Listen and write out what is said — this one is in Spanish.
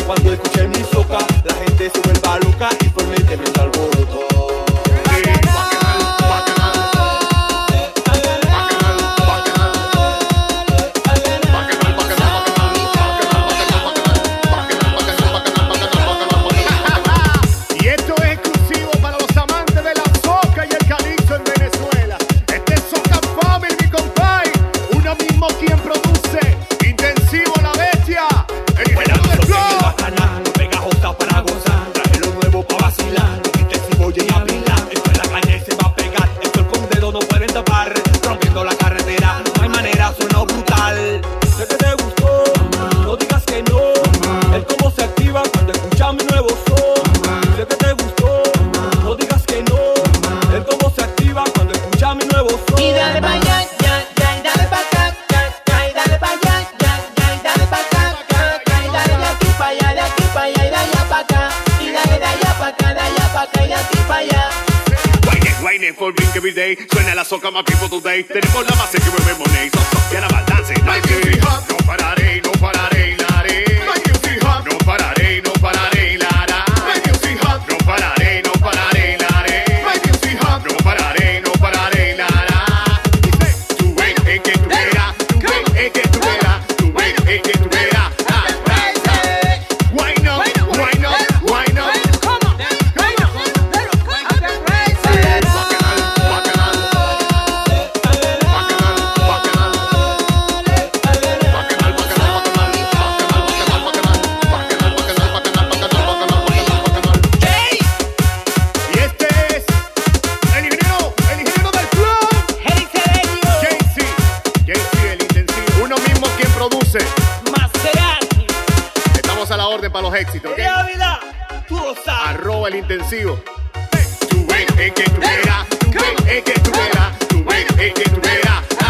Cuando escuché mi soca, la gente se vuelva loca y formé tremendo alboroto. Y esto es exclusivo para los amantes de la soca y el calipso en Venezuela. Este es Soca Family, mi compay. Uno mismo quien produce. Intensivo la bestia. El ingeniero del flow. Bacanal, pegajosa para gozar. Traje lo nuevo pa' vacilar. Intensivo y a pilar. Esto en la calle se va a pegar. Esto el con dedo no pueden tapar. Rompiendo la carretera, no hay manera, suena brutal. Sé que te gustó, no digas que no. El cómo se activa cuando escuchas mi nuevo son. Sé que te gustó, no digas que no. El cómo se activa cuando escuchas mi nuevo son. Y dale pa' allá, ya, ya, y dale pa' acá, ya, ya, y dale pa' allá, ya, ya, y dale pa' acá, ya, ya, y dale de aquí pa' allá, de aquí pa' allá, y de allá pa' acá, y dale de allá pa' acá, de allá pa' acá, y de aquí pa' allá. Waiting for Blink every day. Suena la soca, my people today. Tenemos la base que mueve money. So, so, get about dancing like this. No pararé, no pararé, la haré. No pararé, no pararé, la hará. No pararé, no pararé, la haré. No pararé, no pararé, la hará. Tú ven, es que tú verás. Tú ven, es que tú verás. Tú ven, es que tú verás. Why not? Why not? Why not? Y este es el ingeniero del flow. JC, el intensivo. Uno mismo quien produce. Estamos a la orden para los éxitos, ¿ok? Tú lo sabes. @ el intensivo. Tú ven, es que tú verás. Tú ven, es que tú verás. Tú ven, es que tú verás.